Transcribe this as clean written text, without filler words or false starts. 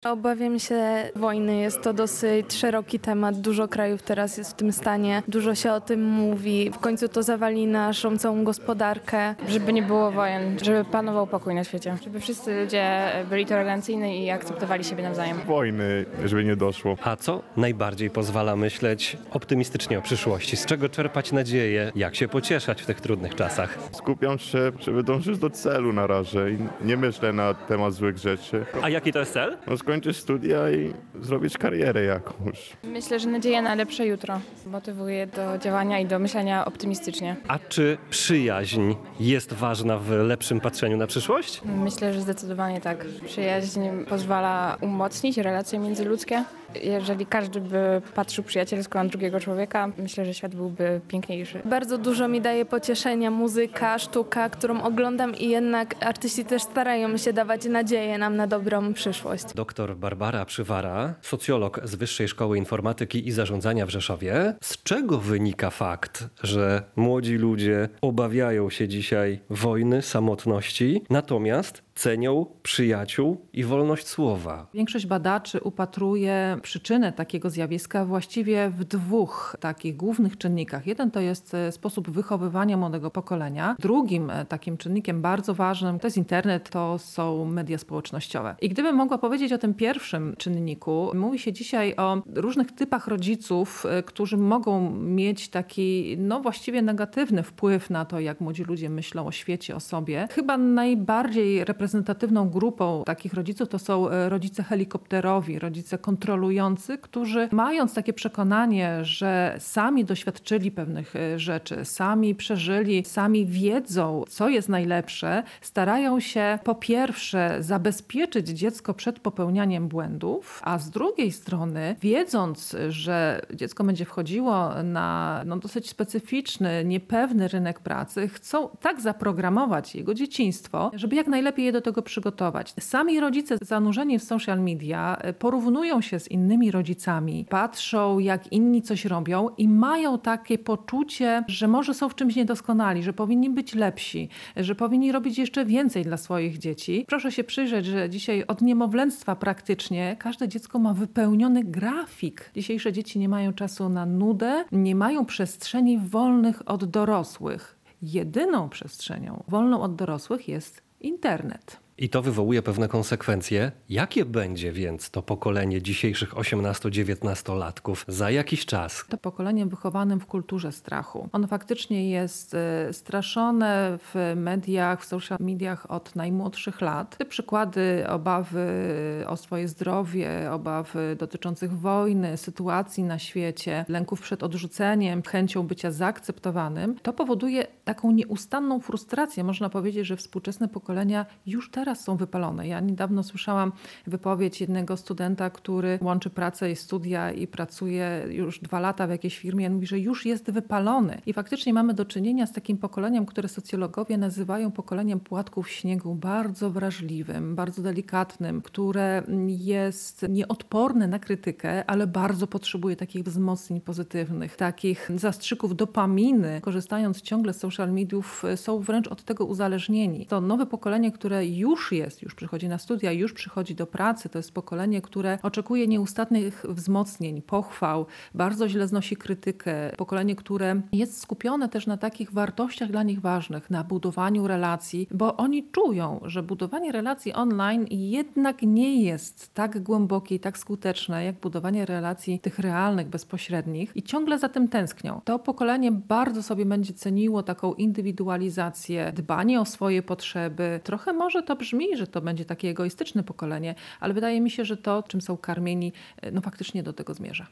Obawiam się wojny. Jest to dosyć szeroki temat. Dużo krajów teraz jest w tym stanie. Dużo się o tym mówi. W końcu to zawali naszą całą gospodarkę. Żeby nie było wojen, żeby panował pokój na świecie. Żeby wszyscy ludzie byli tolerancyjni i akceptowali siebie nawzajem. Wojny, żeby nie doszło. A co najbardziej pozwala myśleć optymistycznie o przyszłości? Z czego czerpać nadzieję? Jak się pocieszać w tych trudnych czasach? Skupiam się, żeby dążyć do celu na razie i nie myślę na temat złych rzeczy. A jaki to jest cel? Skończyć studia i zrobić karierę jakąś. Myślę, że nadzieja na lepsze jutro motywuje do działania i do myślenia optymistycznie. A czy przyjaźń jest ważna w lepszym patrzeniu na przyszłość? Myślę, że zdecydowanie tak. Przyjaźń pozwala umocnić relacje międzyludzkie. Jeżeli każdy by patrzył przyjacielsko na drugiego człowieka, myślę, że świat byłby piękniejszy. Bardzo dużo mi daje pocieszenia muzyka, sztuka, którą oglądam i jednak artyści też starają się dawać nadzieję nam na dobrą przyszłość. Doktor Barbara Przywara, socjolog z Wyższej Szkoły Informatyki i Zarządzania w Rzeszowie. Z czego wynika fakt, że młodzi ludzie obawiają się dzisiaj wojny, samotności, natomiast cenią przyjaciół i wolność słowa? Większość badaczy upatruje przyczynę takiego zjawiska właściwie w dwóch takich głównych czynnikach. Jeden to jest sposób wychowywania młodego pokolenia. Drugim takim czynnikiem bardzo ważnym to jest internet, to są media społecznościowe. I gdybym mogła powiedzieć o tym pierwszym czynniku, mówi się dzisiaj o różnych typach rodziców, którzy mogą mieć taki właściwie negatywny wpływ na to, jak młodzi ludzie myślą o świecie, o sobie. Chyba najbardziej reprezentatywną grupą takich rodziców to są rodzice helikopterowi, rodzice kontrolujący, którzy mając takie przekonanie, że sami doświadczyli pewnych rzeczy, sami przeżyli, sami wiedzą, co jest najlepsze, starają się po pierwsze zabezpieczyć dziecko przed popełnianiem błędów, a z drugiej strony wiedząc, że dziecko będzie wchodziło na dosyć specyficzny, niepewny rynek pracy, chcą tak zaprogramować jego dzieciństwo, żeby jak najlepiej je do tego przygotować. Sami rodzice zanurzeni w social media porównują się z innymi rodzicami, patrzą jak inni coś robią i mają takie poczucie, że może są w czymś niedoskonali, że powinni być lepsi, że powinni robić jeszcze więcej dla swoich dzieci. Proszę się przyjrzeć, że dzisiaj od niemowlęctwa praktycznie każde dziecko ma wypełniony grafik. Dzisiejsze dzieci nie mają czasu na nudę, nie mają przestrzeni wolnych od dorosłych. Jedyną przestrzenią wolną od dorosłych jest internet. I to wywołuje pewne konsekwencje. Jakie będzie więc to pokolenie dzisiejszych 18-19-latków za jakiś czas? To pokoleniem wychowanym w kulturze strachu. Ono faktycznie jest straszone w mediach, w social mediach od najmłodszych lat. Te przykłady obawy o swoje zdrowie, obawy dotyczących wojny, sytuacji na świecie, lęków przed odrzuceniem, chęcią bycia zaakceptowanym, to powoduje taką nieustanną frustrację. Można powiedzieć, że współczesne pokolenia już teraz są wypalone. Ja niedawno słyszałam wypowiedź jednego studenta, który łączy pracę i studia i pracuje już 2 lata w jakiejś firmie. On mówi, że już jest wypalony. I faktycznie mamy do czynienia z takim pokoleniem, które socjologowie nazywają pokoleniem płatków śniegu, bardzo wrażliwym, bardzo delikatnym, które jest nieodporne na krytykę, ale bardzo potrzebuje takich wzmocnień pozytywnych, takich zastrzyków dopaminy. Korzystając ciągle z social mediów, są wręcz od tego uzależnieni. To nowe pokolenie, które już przychodzi na studia, już przychodzi do pracy. To jest pokolenie, które oczekuje nieustannych wzmocnień, pochwał, bardzo źle znosi krytykę. Pokolenie, które jest skupione też na takich wartościach dla nich ważnych, na budowaniu relacji, bo oni czują, że budowanie relacji online jednak nie jest tak głębokie i tak skuteczne, jak budowanie relacji tych realnych, bezpośrednich i ciągle za tym tęsknią. To pokolenie bardzo sobie będzie ceniło taką indywidualizację, dbanie o swoje potrzeby. Trochę może to brzmi, że to będzie takie egoistyczne pokolenie, ale wydaje mi się, że to, czym są karmieni, faktycznie do tego zmierza.